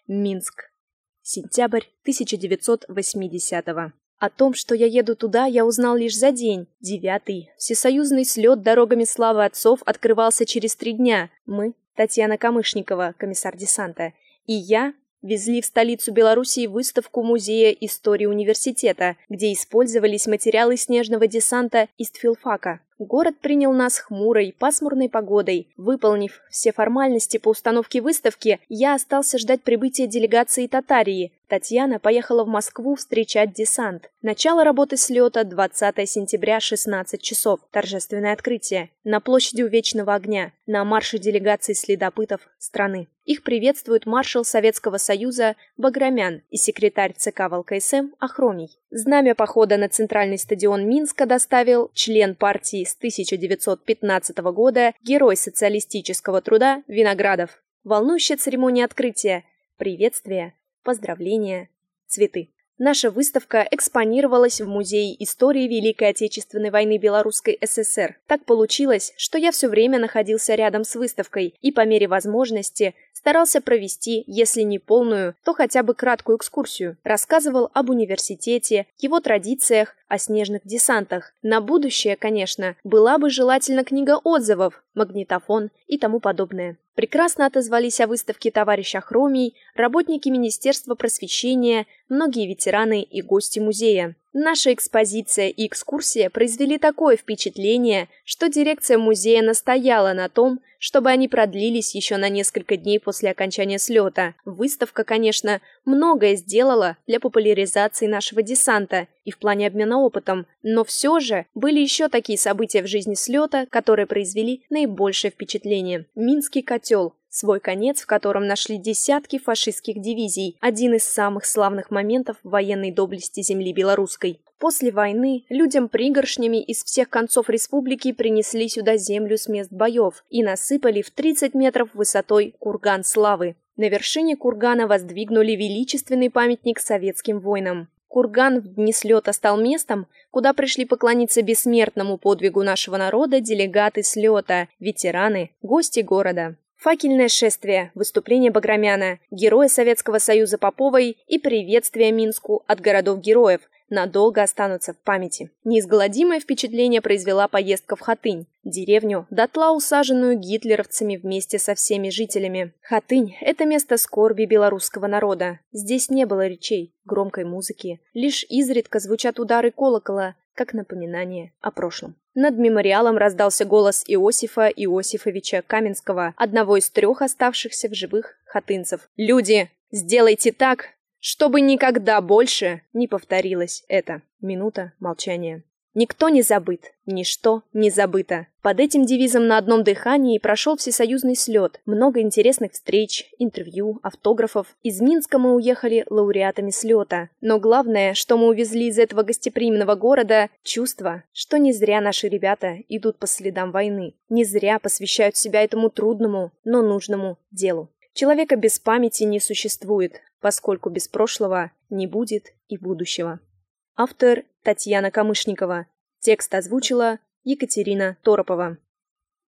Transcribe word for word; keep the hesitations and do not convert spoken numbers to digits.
Минск. Сентябрь тысяча девятьсот восьмидесятого. О том, что я еду туда, я узнал лишь за день. Девятый. Всесоюзный слет дорогами славы отцов открывался через три дня. Мы, Татьяна Камышникова, комиссар десанта, и я везли в столицу Белоруссии выставку Музея истории университета, где использовались материалы снежного десанта истфилфака. Город принял нас хмурой, пасмурной погодой. Выполнив все формальности по установке выставки, я остался ждать прибытия делегации Татарии. Татьяна поехала в Москву встречать десант. Начало работы слета двадцатого сентября, шестнадцать часов. Торжественное открытие. На площади у Вечного огня. На марше делегации следопытов страны. Их приветствует маршал Советского Союза Баграмян и секретарь ЦК ВЛКСМ Ахромий. Знамя похода на центральный стадион Минска доставил член партии с тысяча девятьсот пятнадцатого года, герой социалистического труда Виноградов. Волнующая церемония открытия, приветствия, поздравления, цветы. Наша выставка экспонировалась в Музее истории Великой Отечественной войны Белорусской ССР. Так получилось, что я все время находился рядом с выставкой и по мере возможности старался провести, если не полную, то хотя бы краткую экскурсию. Рассказывал об университете, его традициях, о снежных десантах. На будущее, конечно, была бы желательна книга отзывов, магнитофон и тому подобное. Прекрасно отозвались о выставке товарищ Ахромий, работники Министерства просвещения, многие ветераны и гости музея. Наша экспозиция и экскурсия произвели такое впечатление, что дирекция музея настояла на том, чтобы они продлились еще на несколько дней после окончания слета. Выставка, конечно, многое сделала для популяризации нашего десанта и в плане обмена опытом, но все же были еще такие события в жизни слета, которые произвели наибольшее впечатление. Минский котел. Свой конец, в котором нашли десятки фашистских дивизий, один из самых славных моментов военной доблести земли белорусской. После войны людям пригоршнями из всех концов республики принесли сюда землю с мест боев и насыпали в тридцать метров высотой курган славы. На вершине кургана воздвигнули величественный памятник советским воинам. Курган в дни слета стал местом, куда пришли поклониться бессмертному подвигу нашего народа делегаты слета, ветераны, гости города. Факельное шествие, выступление Баграмяна, героя Советского Союза Поповой и приветствие Минску от городов-героев надолго останутся в памяти. Неизгладимое впечатление произвела поездка в Хатынь, деревню, дотла усаженную гитлеровцами вместе со всеми жителями. Хатынь – это место скорби белорусского народа. Здесь не было речей, громкой музыки, лишь изредка звучат удары колокола, как напоминание о прошлом. Над мемориалом раздался голос Иосифа Иосифовича Каменского, одного из трех оставшихся в живых хатынцев. «Люди, сделайте так, чтобы никогда больше не повторилось это». Минута молчания. Никто не забыт, ничто не забыто. Под этим девизом на одном дыхании прошел всесоюзный слет. Много интересных встреч, интервью, автографов. Из Минска мы уехали лауреатами слета. Но главное, что мы увезли из этого гостеприимного города, чувство, что не зря наши ребята идут по следам войны. Не зря посвящают себя этому трудному, но нужному делу. Человека без памяти не существует, поскольку без прошлого не будет и будущего. Автор Татьяна Камышникова. Текст озвучила Екатерина Торопова.